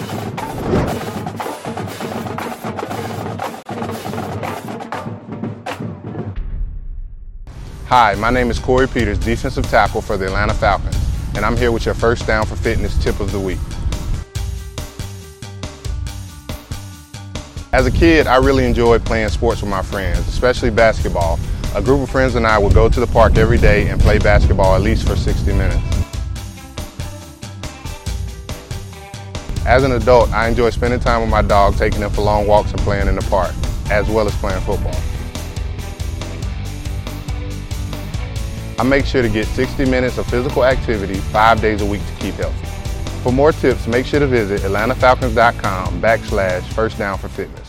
Hi, my name is Corey Peters, defensive tackle for the Atlanta Falcons, and I'm here with your First Down for Fitness tip of the week. As a kid, I really enjoyed playing sports with my friends, especially basketball. A group of friends and I would go to the park every day and play basketball at least for 60 minutes. As an adult, I enjoy spending time with my dog, taking him for long walks and playing in the park, as well as playing football. I make sure to get 60 minutes of physical activity 5 days a week to keep healthy. For more tips, make sure to visit atlantafalcons.com/firstdownforfitness.